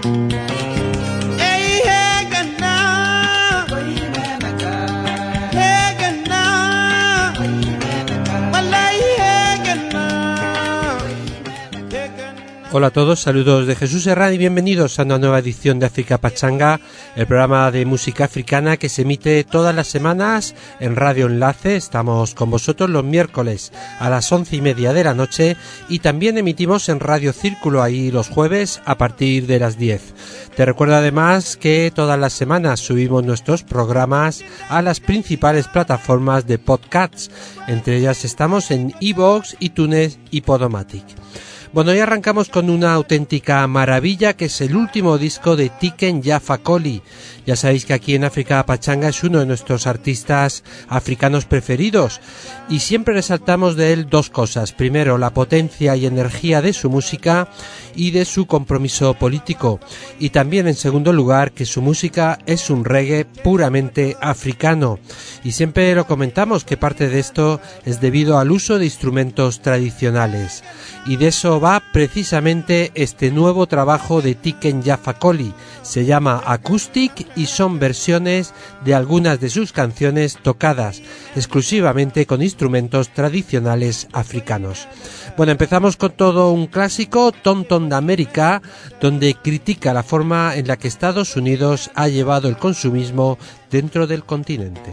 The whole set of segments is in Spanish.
Hola a todos, saludos de Jesús Herrán y bienvenidos a una nueva edición de África Pachanga, el programa de música africana que se emite todas las semanas en Radio Enlace. Estamos con vosotros los miércoles a las 11:30 de la noche y también emitimos en Radio Círculo ahí los jueves a partir de las 10. Te recuerdo además que todas las semanas subimos nuestros programas a las principales plataformas de podcasts, entre ellas estamos en iVoox, iTunes y Podomatic. Bueno, hoy arrancamos con una auténtica maravilla que es el último disco de Tiken Jah Fakoly. Ya sabéis que aquí en África Pachanga es uno de nuestros artistas africanos preferidos y siempre resaltamos de él dos cosas. Primero, la potencia y energía de su música y de su compromiso político. Y también, en segundo lugar, que su música es un reggae puramente africano. Y siempre lo comentamos que parte de esto es debido al uso de instrumentos tradicionales. Y de eso va precisamente este nuevo trabajo de Tiken Jah Fakoly. Se llama Acoustic y son versiones de algunas de sus canciones tocadas exclusivamente con instrumentos tradicionales africanos. Bueno, empezamos con todo un clásico, Tonton d'America, donde critica la forma en la que Estados Unidos ha llevado el consumismo dentro del continente.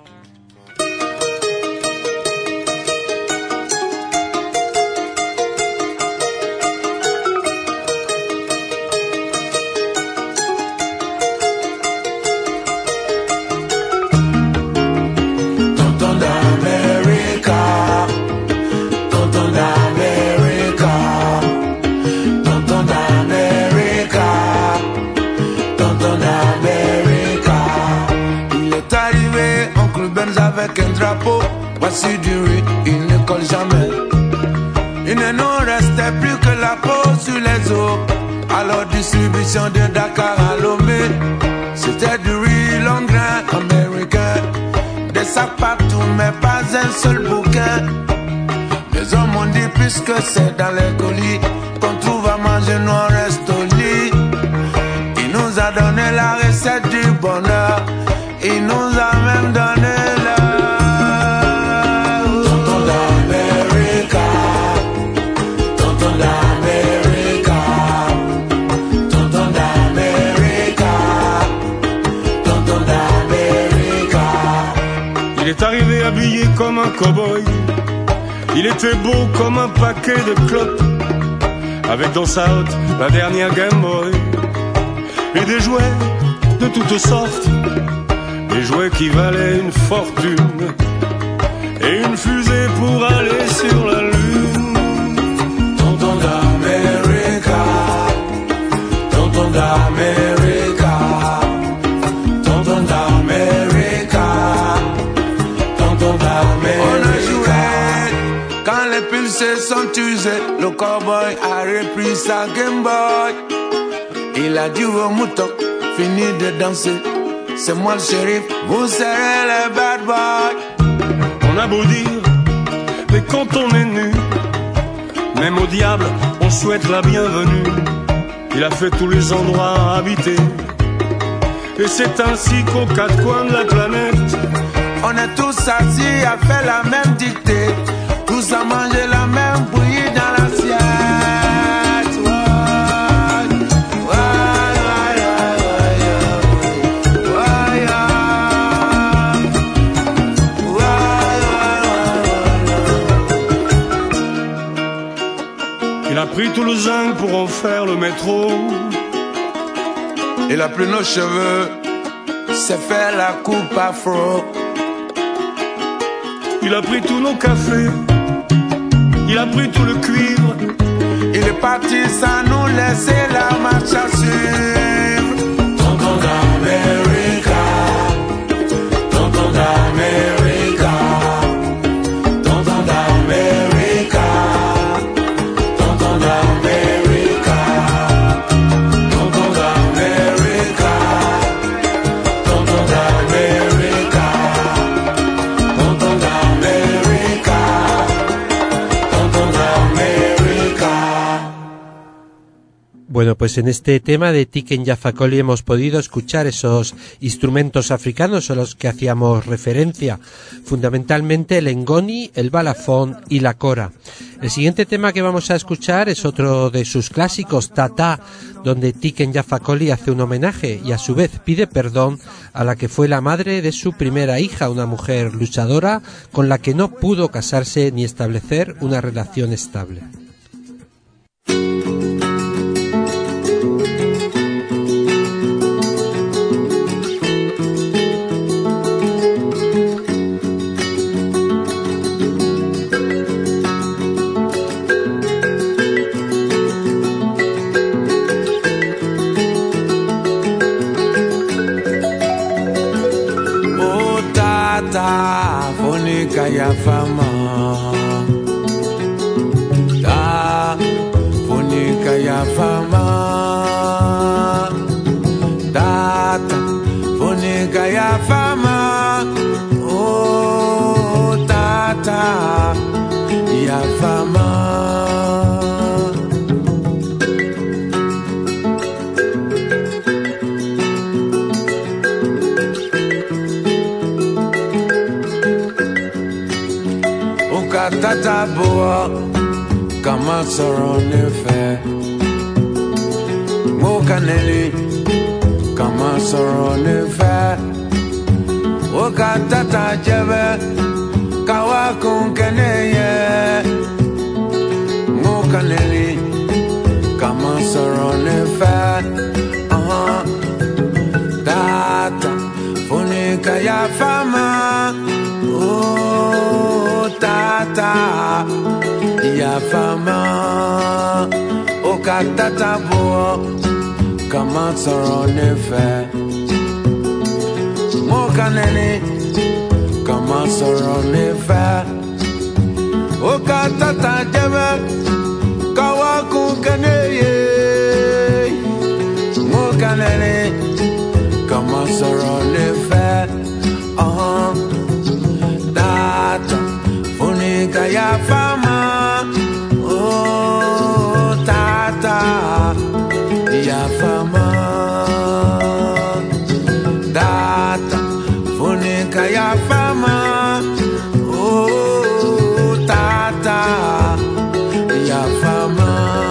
Voici du riz, il ne colle jamais. Il ne nous restait plus que la peau sur les os. Alors distribution de Dakar à Lomé. C'était du riz long grain américain. Des sacs partout mais pas un seul bouquin. Les hommes ont dit puisque c'est dans les colis qu'on trouve à manger, nous on reste au lit. Il nous a donné la recette du bonheur. Il nous a même donné Il est arrivé habillé comme un cow-boy. Il était beau comme un paquet de clopes, avec dans sa hotte la dernière Game Boy et des jouets de toutes sortes, des jouets qui valaient une fortune et une fusée pour aller sur la lune. Tonton d'América, Tonton d'América, Tonton d'América, Tonton d'América. On a joué quand les pulsés sont usés. Le cowboy a repris sa Game Boy. Il a dit au mouton, fini de danser. C'est moi le shérif, vous serez les bad boys. On a beau dire, mais quand on est nu, même au diable, on souhaite la bienvenue. Il a fait tous les endroits à habiter. Et c'est ainsi qu'aux quatre coins de la planète, on est tous assis à faire la même dictée, tous à manger la même bouillie dans l'assiette. Il a pris tout le zinc pour en faire le métro. Il a pris nos cheveux, s'est fait la coupe afro. Il a pris tous nos cafés, il a pris tout le cuivre. Il est parti sans nous laisser la marche à suivre. Tonton d'América, Tonton d'América, Tonton d'América, Tonton d'América, Tonton d'América, Tonton d'América, Tonton d'América, Tonton d'América. Bueno, Bueno, pues en este tema de Tiken Jah Fakoly hemos podido escuchar esos instrumentos africanos a los que hacíamos referencia, fundamentalmente el ngoni, el balafón y la kora. El siguiente tema que vamos a escuchar es otro de sus clásicos, Tata, donde Tiken Jah Fakoly hace un homenaje y a su vez pide perdón a la que fue la madre de su primera hija, una mujer luchadora con la que no pudo casarse ni establecer una relación estable. Fonika ya fama da fonika ya fama data fonika ya fama oh tata ya fama Tata boa, kama sọ̀rọ̀ nífẹ̀ẹ́. Mo kaneli, kama sọ̀rọ̀ nífẹ̀ẹ́. O ka tata jẹbẹ, kawa kun kẹne yẹ. Mo kaneli, kama sọ̀rọ̀ nífẹ̀ẹ́. Tata, fonika ya fama. Oh, tata, ya fama. O ka tata bo, kama sọ̀rọ̀ nífẹ̀ẹ́. Mo kaneni, kama sọ̀rọ̀ nífẹ̀ẹ́. O ka tata jẹbẹ, kawa kun kene ye. Mo kaneni, kama sọ̀rọ̀ nífẹ̀ẹ́. Tata, fonika ya fama. Oh, tata, ya fama. Tata, fonika ya fama. Oh, tata, ya fama.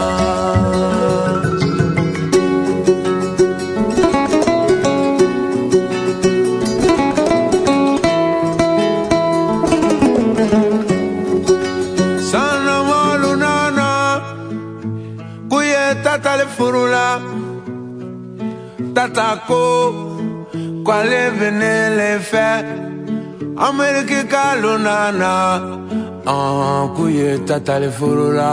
Tata le furula, tata ko, kwale vene le fe, Amerike kalunana, kuye tata le furula,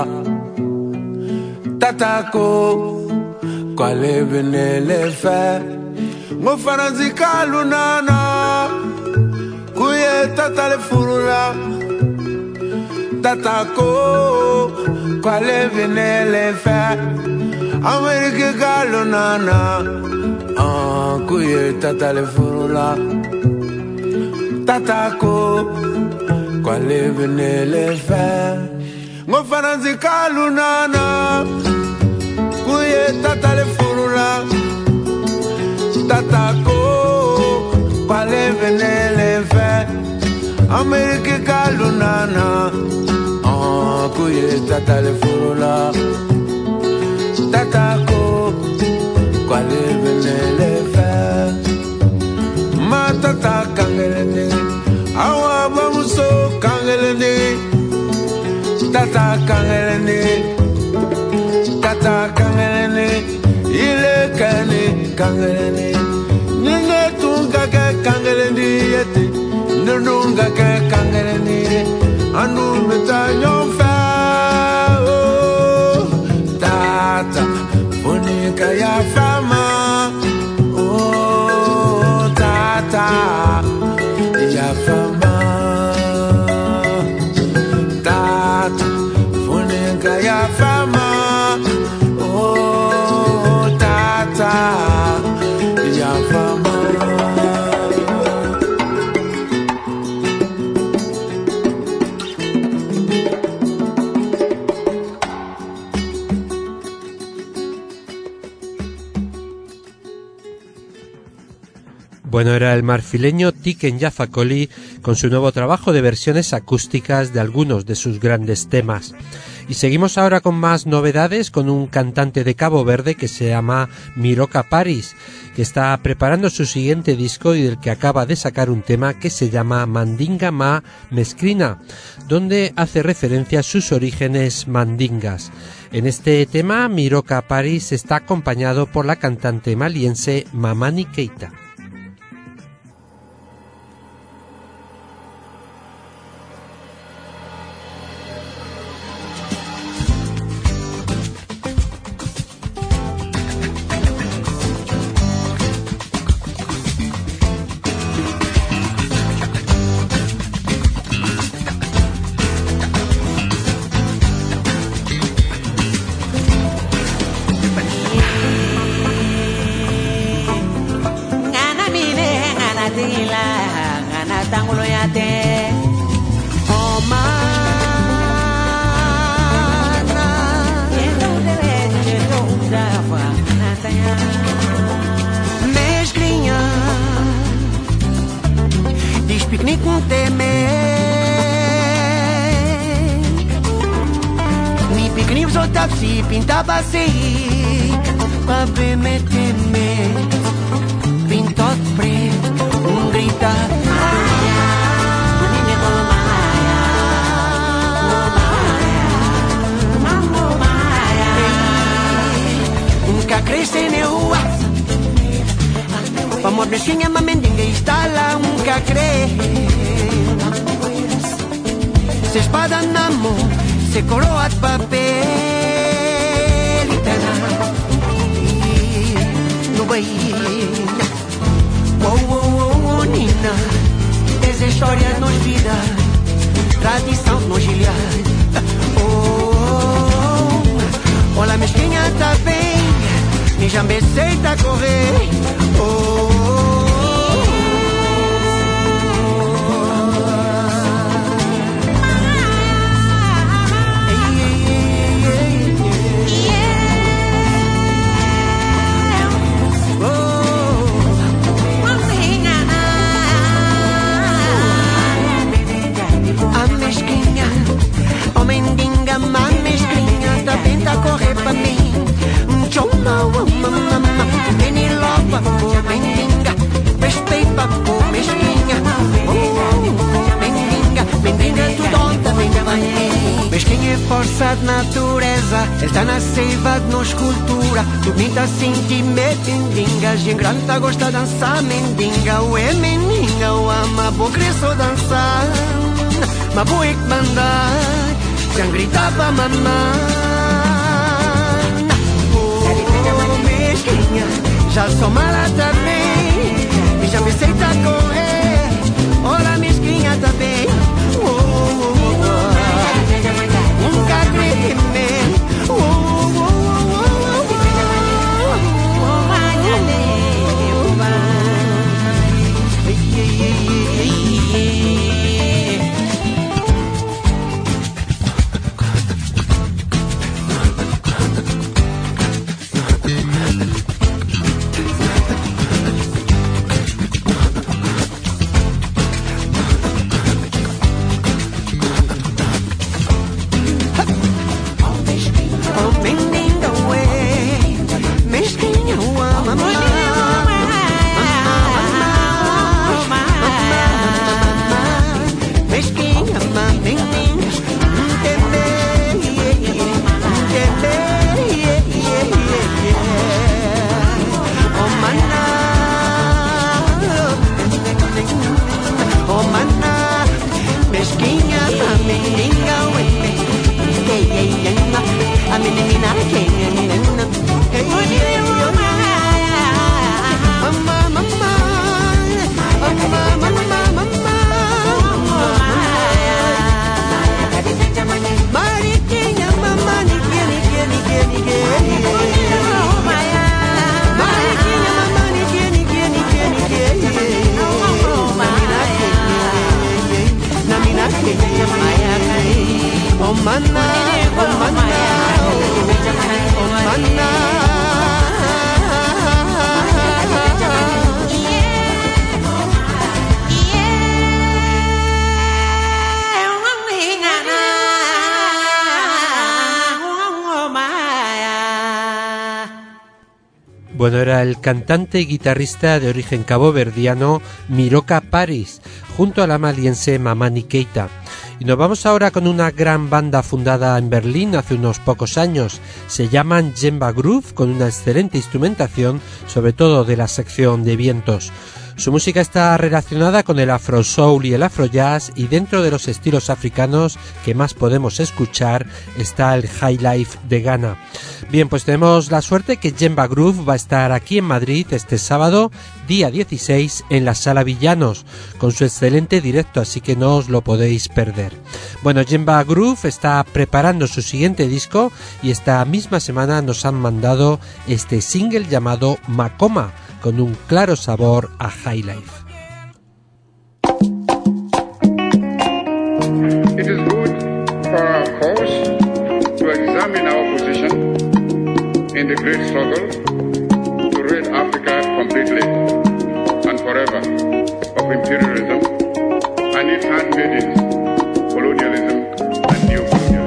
tata ko, kwale vene le fe, mo faranzi kalunana, kuye tata le furula, tata ko, kwale vene le fe. Amerike kalunana, kuye tata le furula, tata ko, kwale vene le fe. Ngo faranzi kalunana, kuye tata le furula, tata ko, kwale vene le fe. Amerike kalunana, kuye tata le furula. Tata ko, kwale vene le fe. Ma tata kangelene, awa bamuso kangelene. Tata kangelene, tata kangelene. Ile kane kangelene. Nene tunga ke kangelene yete. Nunga ke kangelene. Anu meta nyonfa. Tata, fonika ya fama. Oh, tata, ya fama. Tata, fonika ya fama. Oh, tata, ya fama. Bueno, era el marfileño Tiken Jah Fakoly con su nuevo trabajo de versiones acústicas de algunos de sus grandes temas. Y seguimos ahora con más novedades, con un cantante de Cabo Verde que se llama Miroka Paris, que está preparando su siguiente disco y del que acaba de sacar un tema que se llama Mandinga Ma Mescrina, donde hace referencia a sus orígenes mandingas. En este tema, Miroka Paris está acompañado por la cantante maliense Mamani Keita. Granta gosta dançar mendinga, ué mendinga, ama bo cresço dançar, ma boa que mandar, já gritava mamã. Oh, mesquinha, já sou mala também, e já me aceita correr, ora mesquinha também. Nunca acreditei. A menina quem Bueno, era el cantante y guitarrista de origen caboverdiano Miroka Paris, junto a la maliense Mamani Keita. Y nos vamos ahora con una gran banda fundada en Berlín hace unos pocos años. Se llaman Djemba Groove, con una excelente instrumentación, sobre todo de la sección de vientos. Su música está relacionada con el afro soul y el afro jazz, y dentro de los estilos africanos que más podemos escuchar está el high life de Ghana. Bien, pues tenemos la suerte que Djemba Groove va a estar aquí en Madrid este sábado, día 16, en la Sala Villanos, con su excelente directo, así que no os lo podéis perder. Bueno, Djemba Groove está preparando su siguiente disco y esta misma semana nos han mandado este single llamado Makoma, con un claro sabor a high life. It is good for our cause to examine our position in the great struggle to rid Africa completely and forever of imperialism and its handmaidens, colonialism and neocolonialism.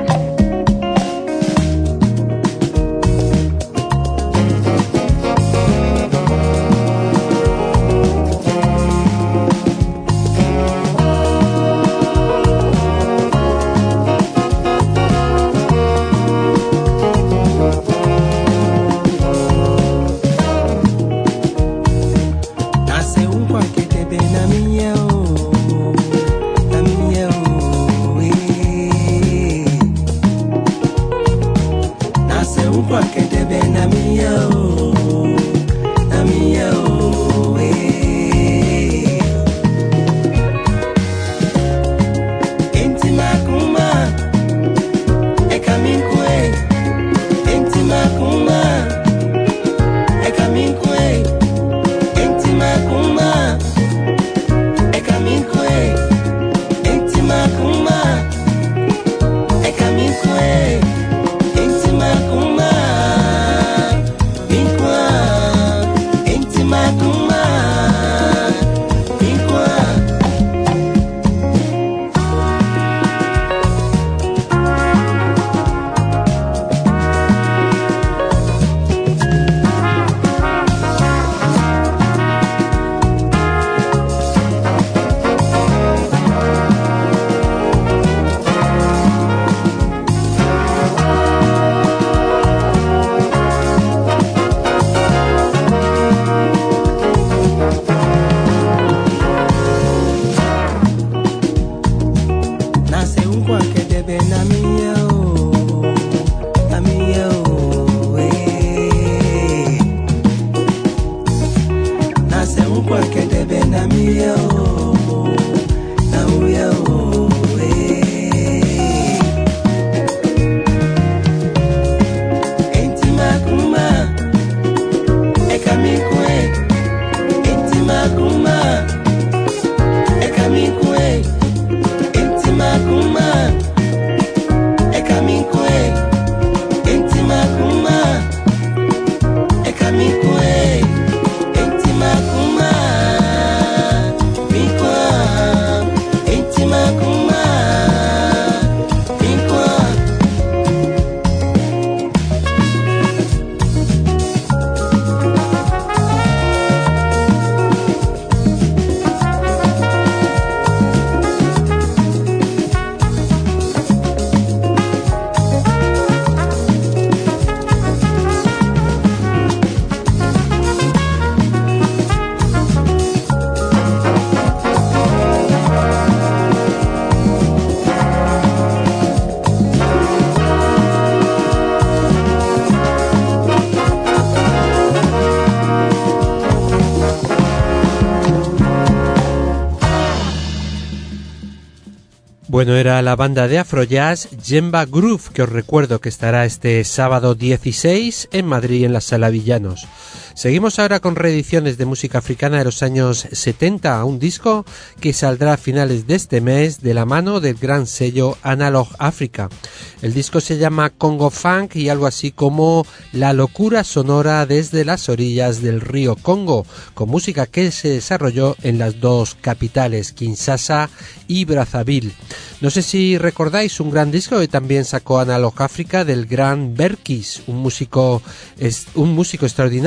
Bueno, era la banda de Afrojazz Djemba Groove, que os recuerdo que estará este sábado 16 en Madrid en la Sala Villanos. Seguimos ahora con reediciones de música africana de los años 70, un disco que saldrá a finales de este mes de la mano del gran sello Analog Africa. El disco se llama Congo Funk y algo así como La locura sonora desde las orillas del río Congo, con música que se desarrolló en las dos capitales, Kinshasa y Brazzaville. No sé si recordáis un gran disco que también sacó Analog Africa del gran Berkis, un músico extraordinario de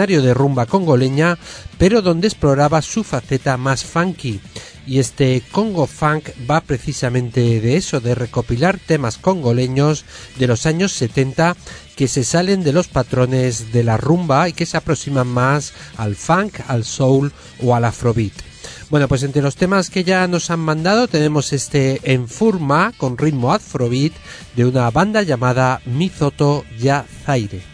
rumba congoleña, pero donde exploraba su faceta más funky. Y este Congo Funk va precisamente de eso, de recopilar temas congoleños de los años 70 que se salen de los patrones de la rumba y que se aproximan más al funk, al soul o al afrobeat. Bueno, pues entre los temas que ya nos han mandado tenemos este Enfurma con ritmo afrobeat de una banda llamada Mizoto Ya Zaire.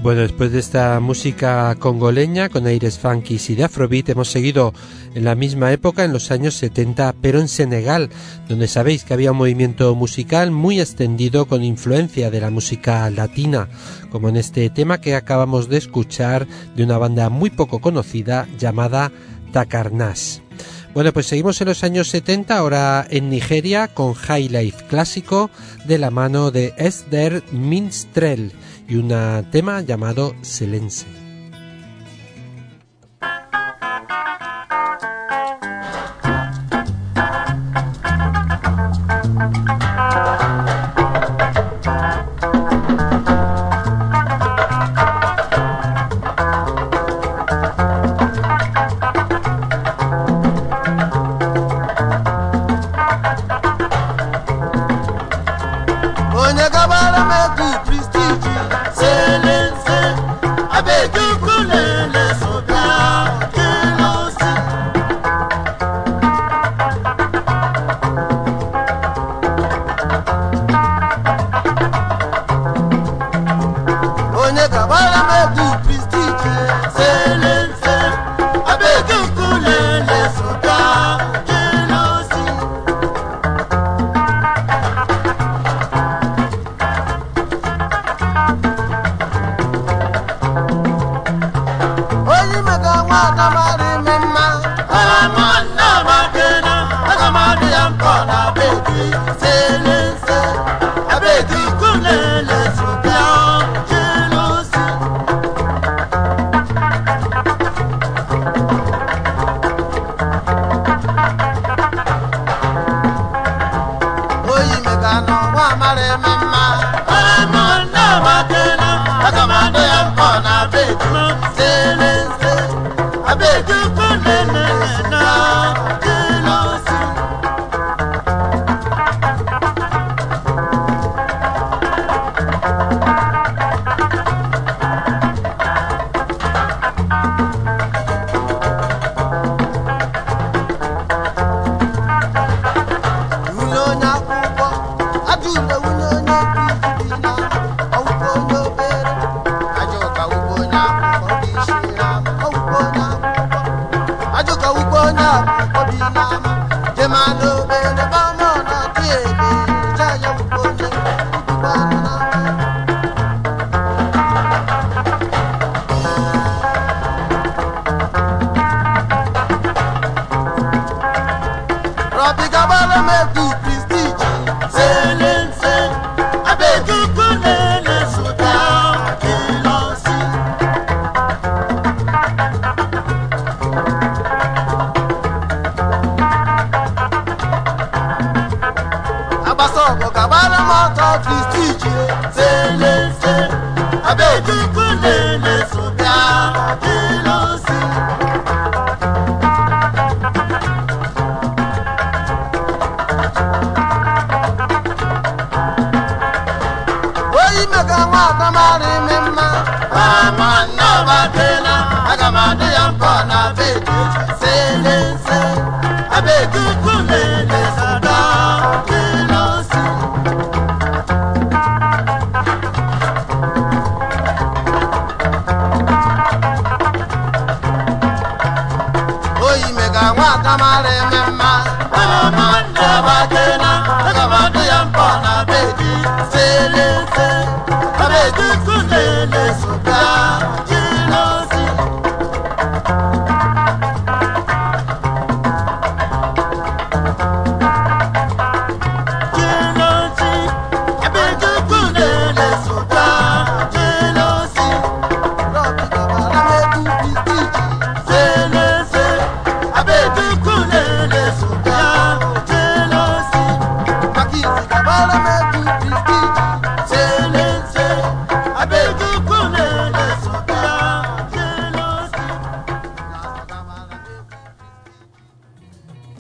Bueno, después de esta música congoleña con aires funkies y de afrobeat, hemos seguido en la misma época, en los años 70, pero en Senegal, donde sabéis que había un movimiento musical muy extendido con influencia de la música latina, como en este tema que acabamos de escuchar de una banda muy poco conocida llamada Takarnas. Bueno, pues seguimos en los años 70, ahora en Nigeria, con High Life clásico de la mano de Esther Minstrel y un tema llamado Silence.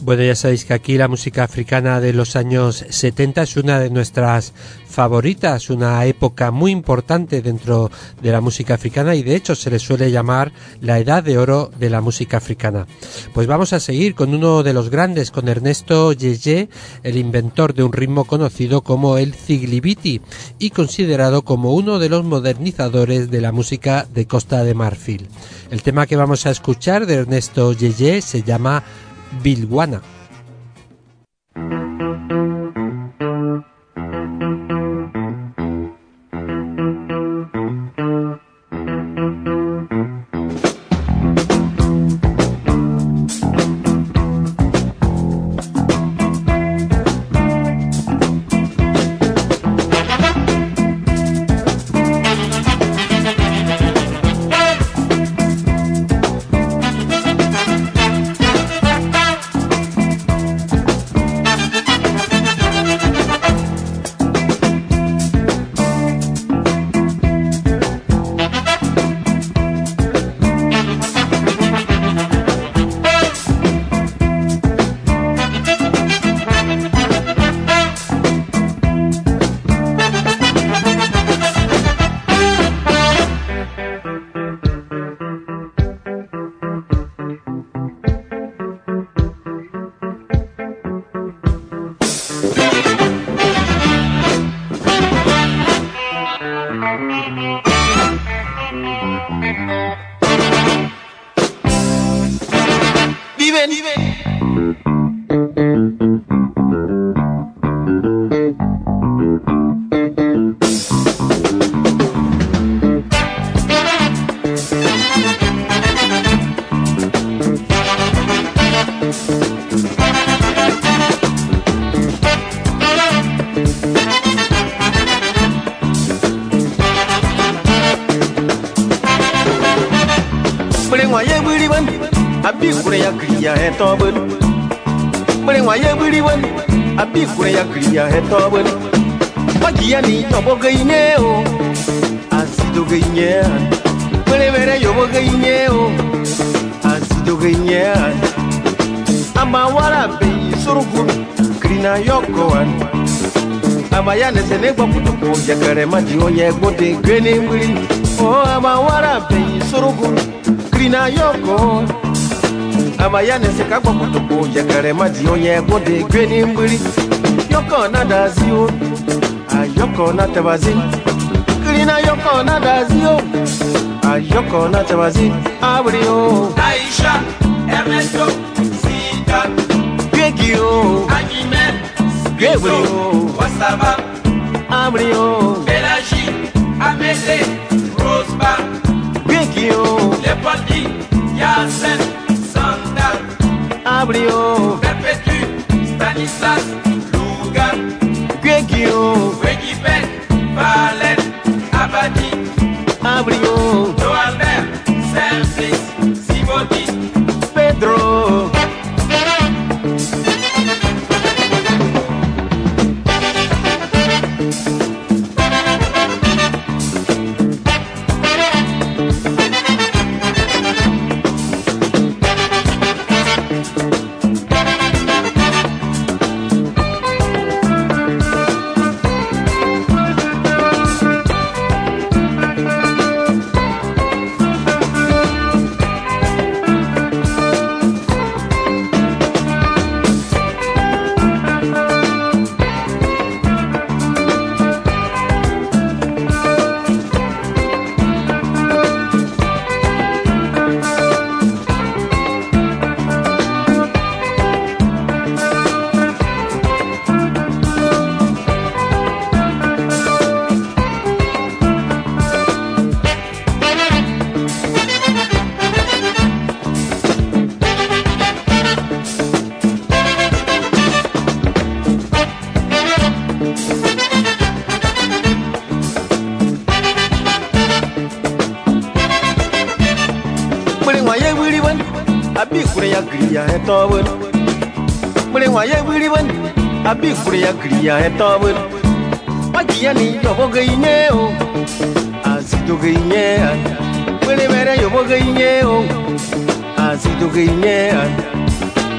Bueno, ya sabéis que aquí la música africana de los años 70 es una de nuestras favoritas, una época muy importante dentro de la música africana y de hecho se le suele llamar la edad de oro de la música africana. Pues vamos a seguir con uno de los grandes, con Ernesto Yeye, el inventor de un ritmo conocido como el Ziglibiti y considerado como uno de los modernizadores de la música de Costa de Marfil. El tema que vamos a escuchar de Ernesto Yeye se llama Bilwana. Abayane sene kwa kutuko yakare majiyo ye gote greni mbili. Oh amawara pe surugu krina yoko. Abayane seka kwa kutuko yakare majiyo ye gote greni mbili. Yoko na dazio, ayoko na tabazin. Krina yoko na dazio, ayoko na tabazin. Abrio Aisha, Ernesto, Sita, Gegio, Agimel, Gabriel, Wasaba, Abrio, Belagie, Amédée, Roseba, Gegio, Leopoldi, Yassen, Sanda, Abrio, Perpétue, Stanislas, Louga, Gegio, Wegipet, Valette, Abadi, Abrio, Noalbert, Simplice, Sibodi, Pedro. Abi kuria kriya etobun Magia ni yobo gaine o Asido gaine Wele mere yobo gaine o Asido gaine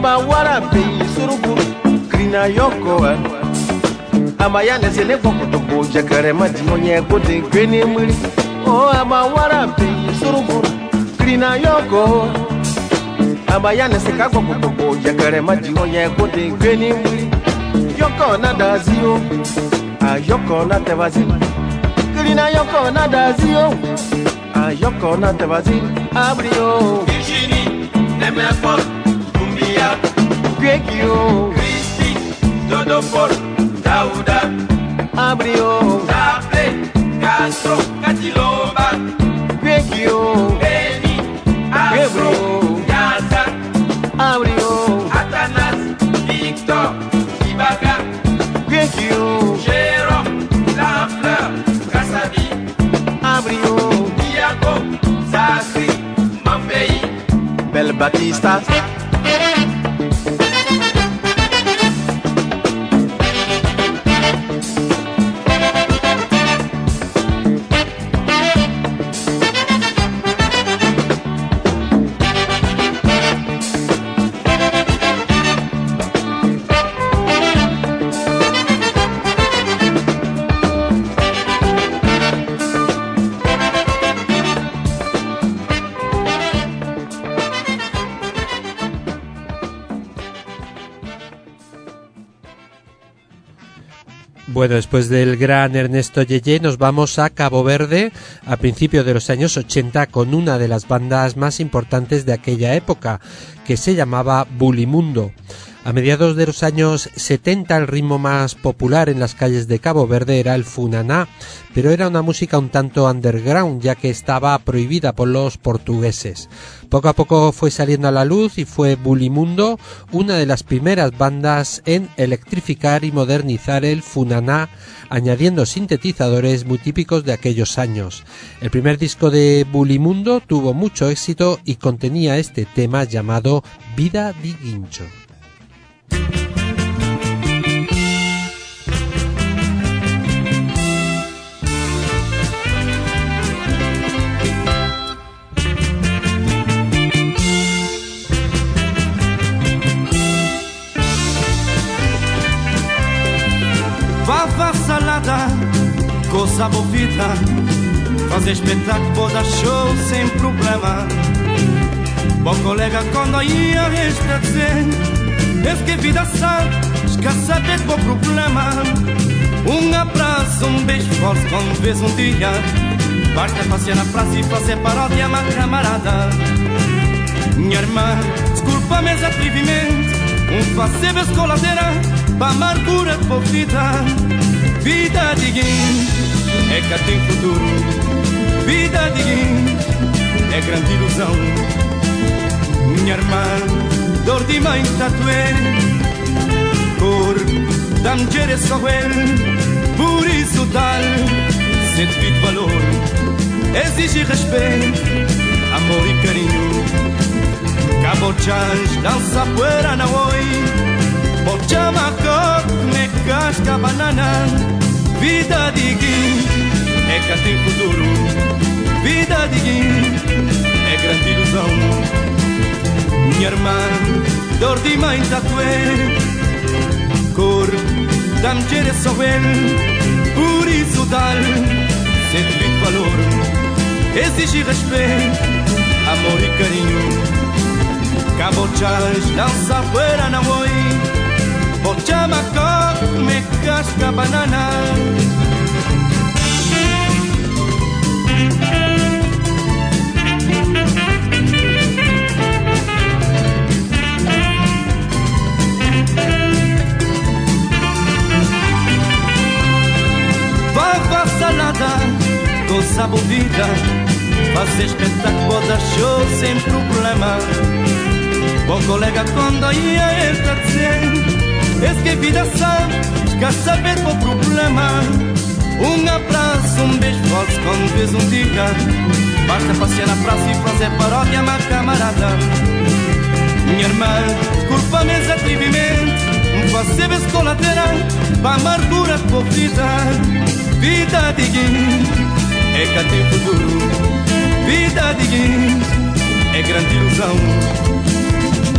aba wara pe surugu krina yoko amaya ne sele fokuto bo jakare mati monye kote greni muri o aba wara pe surugu krina yoko amaya ne seka fokuto bo jakare mati monye kote greni muri yoko na dazio ayoko na tevazi krina yoko na dazio ayoko na tevazi abrio Virginie Nemerpol Kumbia Gwekio Christy Dodopol Daouda abrio Taple Castro Katiloba Gwekio Beni Afro Gaza abrio Atanas Victor Ibaga Gwekio Jérôme Lafleur Kassabi abrio Diago Zakri Mambei Bel Batista Bueno, después del gran Ernesto Yeye nos vamos a Cabo Verde a principios de los años 80 con una de las bandas más importantes de aquella época, que se llamaba Bulimundo. A mediados de los años 70 el ritmo más popular en las calles de Cabo Verde era el funaná, pero era una música un tanto underground ya que estaba prohibida por los portugueses. Poco a poco fue saliendo a la luz y fue Bulimundo una de las primeras bandas en electrificar y modernizar el funaná, añadiendo sintetizadores muy típicos de aquellos años. El primer disco de Bulimundo tuvo mucho éxito y contenía este tema llamado Vida di Guincho. Fava salada, coça bovita, fazer espetáculo da show sem problema. Bom colega quando ia dizer, es que vida sabe, escassa de bom problema. Abraço, beijo forte quando vês dia, basta passear na praça e fazer paródia uma camarada. Minha irmã, desculpa meus atrevimentos, fazer vez coladeira, pra amargura de vida. Vida de quem é que tem futuro, vida de quem é grande ilusão. Minha irmã, dor de mãe tatué, cor da mulher é só ele, por isso tal, se devido valor, exige respeito, amor e carinho. Cabo chans, dança poeira na oi, bochama coco, me casca banana. Vida de quem é que tem futuro, vida de quem é grande ilusão. Minha irmã, dor de mãe tatué, cor da mulher é só ele, por isso dar, se devido valor, exige respeito, amor e carinho. Cabo chans, dança poeira na oi, bochama coco, me casca banana. Vava salada, coça bovida, fazer espetáculo da show sem problema. Bom colega quando ia estar dizendo, es que vida sabe, escassa ver o problema. Abraço, beijo forte quando vês dia, basta passear na praça e fazer paródia uma camarada. Minha irmã, desculpa meus atrevimentos, fazer vez coladeira, pra amargura de vida. Vida de quem é que tem futuro, vida de quem é grande ilusão.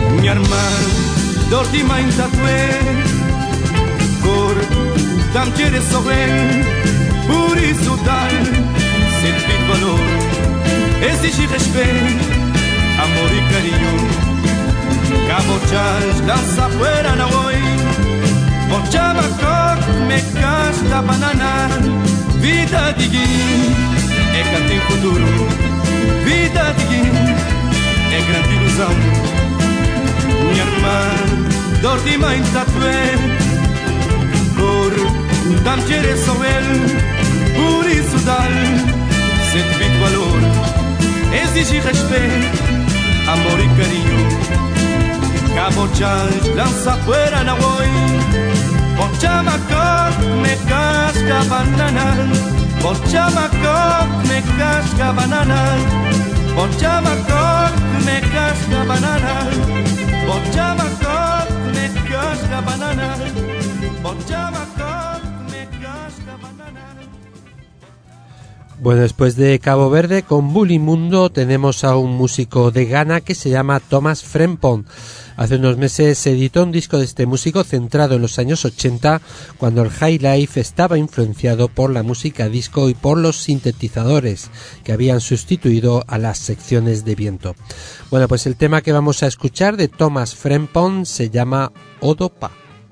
Mi hermano, dorti mai tatue, cor, tam cere soven, puri sudal, sentit valor, exige respeito, amor e carinho. Cabochas, lança fuera na hoy, bochaba coc, me casca banana, vida digna, é canto futuro, vida digna, é grande ilusão. Minha irmã, dorti mãe tatué, cor, dam cere soel, por isso dá, sente valor, exige respeito, amor e carinho. Cabochas, lança fuera na hoy, bochaba coc, me casca banana, bochaba coc, me casca banana, bochaba coc, me casca banana, bochaba coc, me casca banana, bochaba coc, me casca banana. Bueno, después de Cabo Verde con Bulimundo tenemos a un músico de Ghana que se llama Thomas Frempong. Hace unos meses se editó un disco de este músico centrado en los años 80, cuando el high life estaba influenciado por la música disco y por los sintetizadores que habían sustituido a las secciones de viento. Bueno, pues el tema que vamos a escuchar de Thomas Frempong se llama Odopa.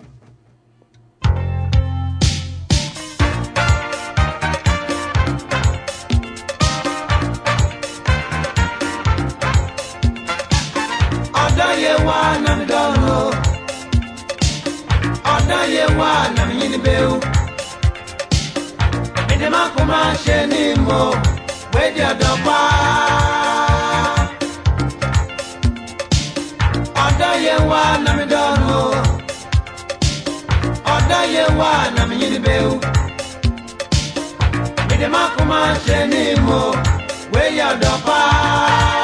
Yewa na mini beu ede makoma shenimo wedi adopa oda yewa na mi dono oda yewa na mini beu ede makoma shenimo wedi adopa.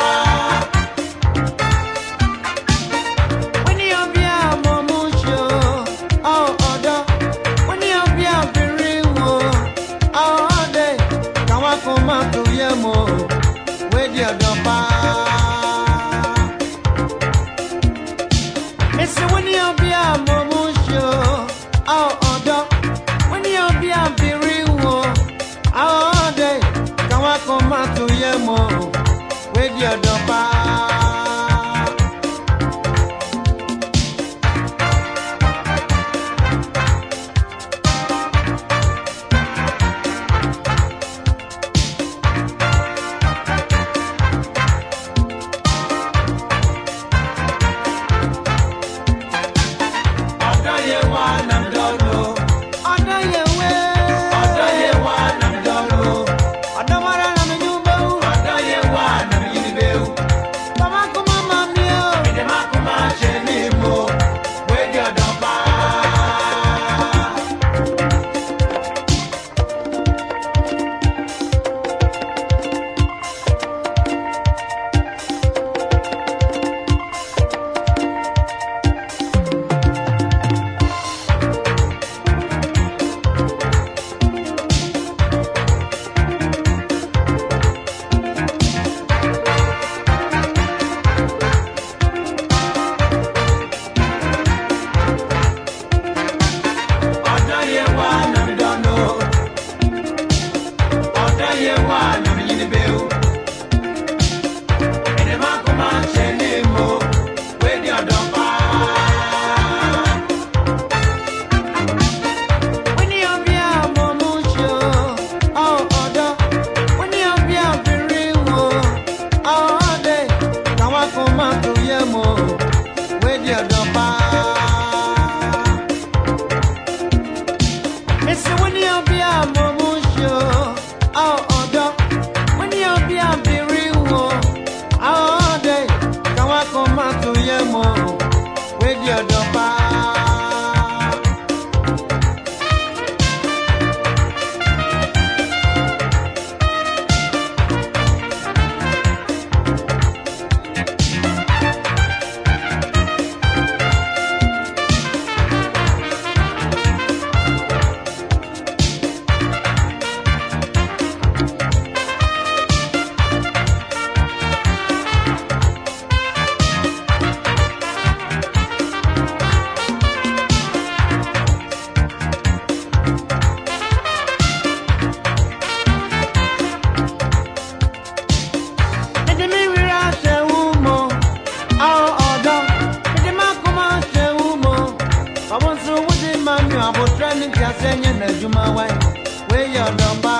tenye na juma wai we your number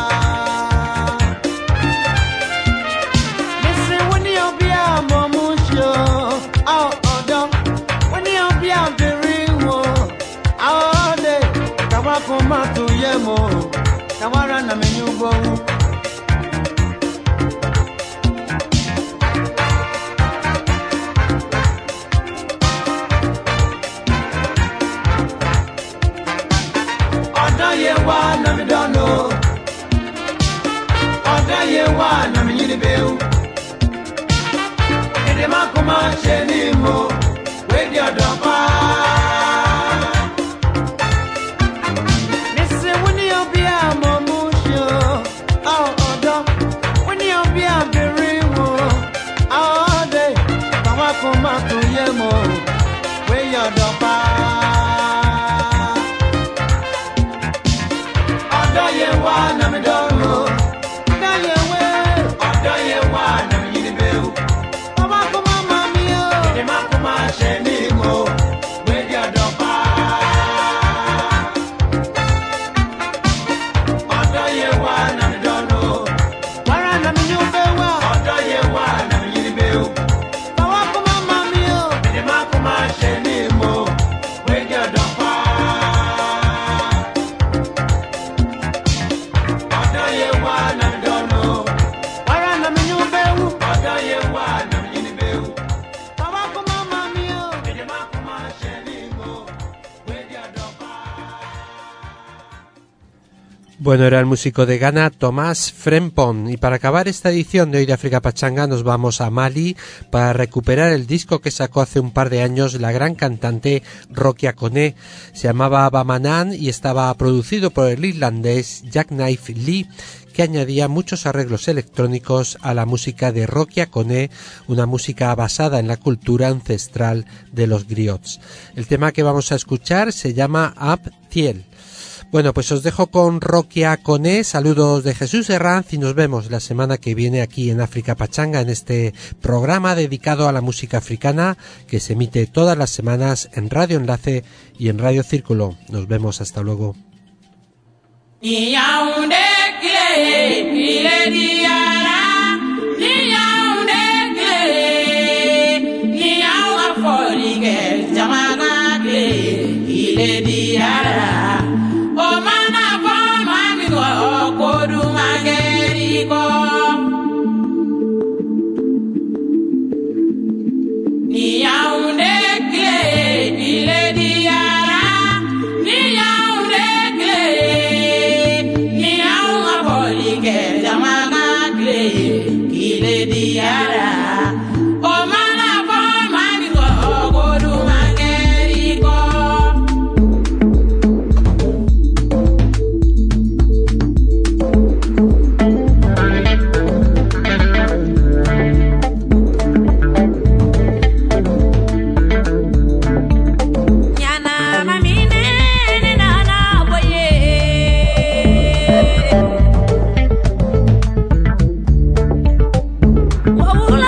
listen when you be a momusho oh odo when you be a very wo oh de kawa kuma to yemo kawara na menyugo na me don't know. Oda ye wa na me yini beu. Ede ma kuma cheni mo. We di odopa. Nisi wuni obi a momusho. Oh odo. Wuni obi a beri wo. Oh de. Kawa kuma tu ye mo. We di odopa. Na me don't know. Na ye we, odo ye wa na me yini beu. Mama kuma mami yo, ede ma kuma sheni mo. We di odopa. Odo ye wa na me don't know. Wara na me nyumbe wa, odo ye wa na me yini beu. Mama kuma mami yo, ede ma kuma sheni mo. We di odopa. Bueno, era el músico de Ghana, Thomas Frempong. Y para acabar esta edición de hoy de África Pachanga nos vamos a Mali para recuperar el disco que sacó hace un par de años la gran cantante Rocky Akoné. Se llamaba Bamanan y estaba producido por el irlandés Jackknife Lee, que añadía muchos arreglos electrónicos a la música de Rocky Akoné, una música basada en la cultura ancestral de los griots. El tema que vamos a escuchar se llama Ab Thiel. Bueno, pues os dejo con Rocky Akoné, saludos de Jesús Herranz y nos vemos la semana que viene aquí en África Pachanga en este programa dedicado a la música africana que se emite todas las semanas en Radio Enlace y en Radio Círculo. Nos vemos, hasta luego. Oh mana for mami go kodu mageri go ni yaunde kle ile diara ni yaunde kle ni yaunga boli ke jamana kle ile diara oh mana for mami go kodu mageri go Whoa,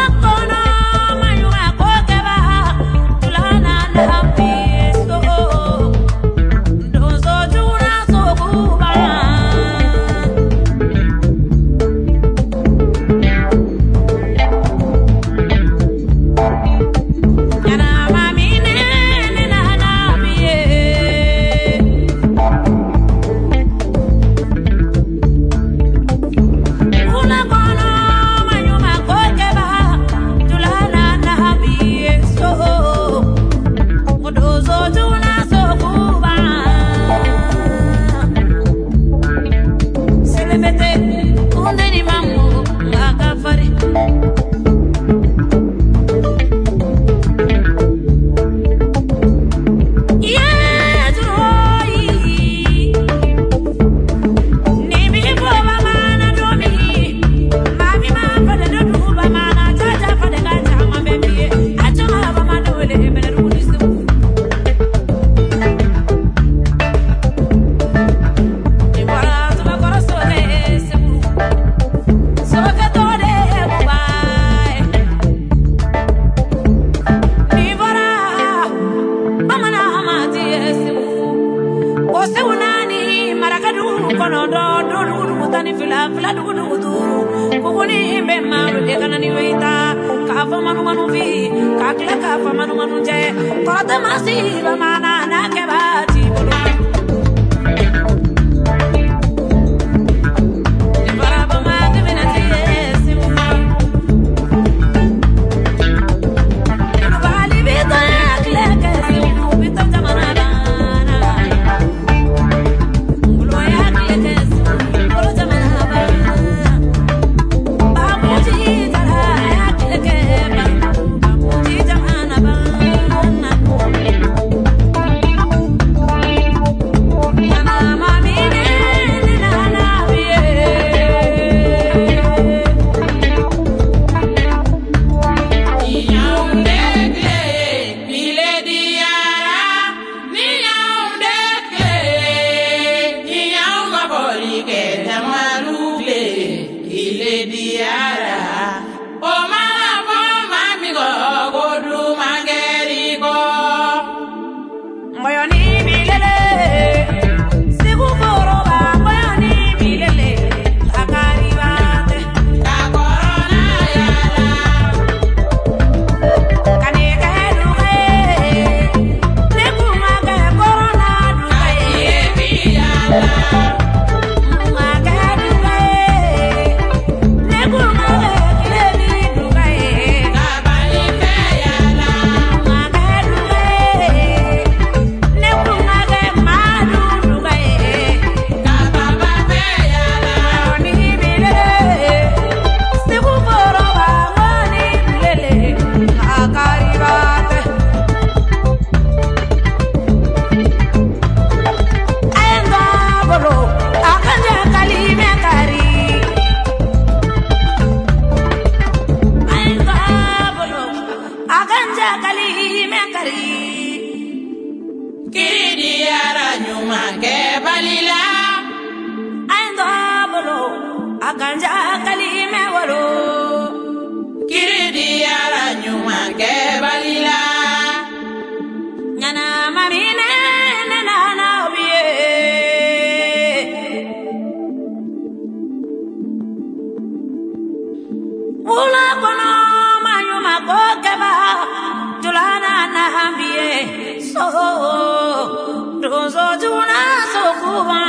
maru de kanani weita kafa manu vi kakla kafa manu je korata masi ba mana na ke baati bolo so, dozo juna so kuba